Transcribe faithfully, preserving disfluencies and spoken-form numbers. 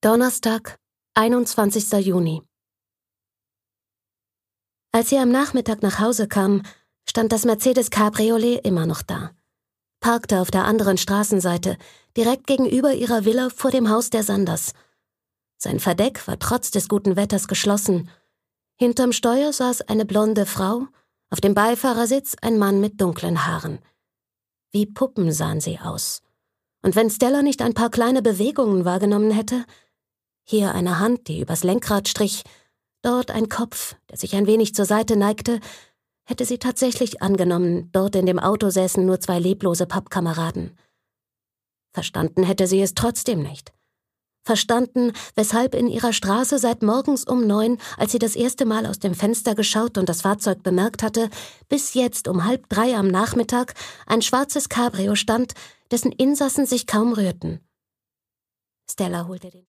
Donnerstag, einundzwanzigster Juni. Als sie am Nachmittag nach Hause kam, stand das Mercedes Cabriolet immer noch da. Parkte auf der anderen Straßenseite, direkt gegenüber ihrer Villa vor dem Haus der Sanders. Sein Verdeck war trotz des guten Wetters geschlossen. Hinterm Steuer saß eine blonde Frau, auf dem Beifahrersitz ein Mann mit dunklen Haaren. Wie Puppen sahen sie aus. Und wenn Stella nicht ein paar kleine Bewegungen wahrgenommen hätte, hier eine Hand, die übers Lenkrad strich, dort ein Kopf, der sich ein wenig zur Seite neigte, hätte sie tatsächlich angenommen, dort in dem Auto säßen nur zwei leblose Pappkameraden. Verstanden hätte sie es trotzdem nicht. Verstanden, weshalb in ihrer Straße seit morgens um neun, als sie das erste Mal aus dem Fenster geschaut und das Fahrzeug bemerkt hatte, bis jetzt um halb drei am Nachmittag ein schwarzes Cabrio stand, dessen Insassen sich kaum rührten. Stella holte den